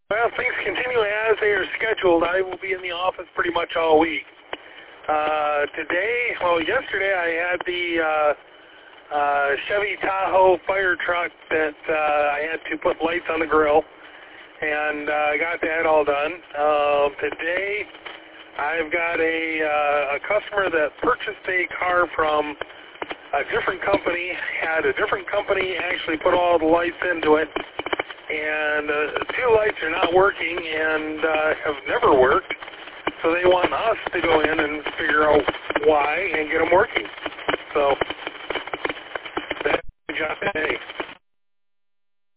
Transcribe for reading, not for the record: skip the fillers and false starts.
Well, things continue as they are scheduled. I will be in the office pretty much all week. Yesterday I had the Chevy Tahoe fire truck that I had to put lights on the grill, and I got that all done. Today I've got a customer that purchased a car from a different company, had a different company actually put all the lights into it, and two lights are not working and have never worked, so they want us to go in and figure out why and get them working. So